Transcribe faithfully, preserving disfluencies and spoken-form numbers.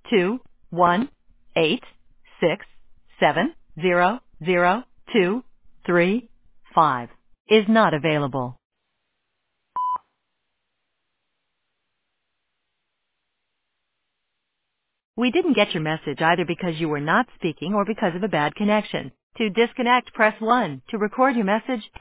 two one eight six seven zero zero two three five is not available. We didn't get your message either because you were not speaking or because of a bad connection. To disconnect, press one. To record your message,